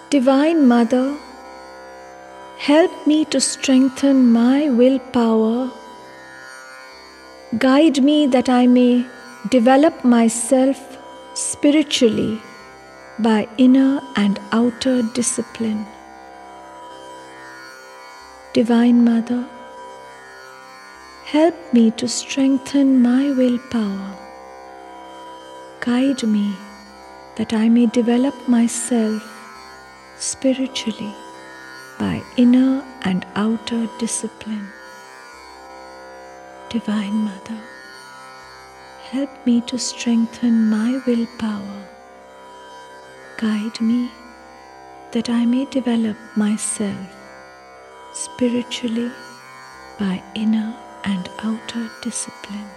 Divine Mother, help me to strengthen my willpower. Guide me that I may develop myself spiritually by inner and outer discipline. Divine Mother, help me to strengthen my willpower. Guide me that I may develop myself spiritually by inner and outer discipline. Divine Mother, help me to strengthen my willpower. Guide me that I may develop myself spiritually by inner and outer discipline.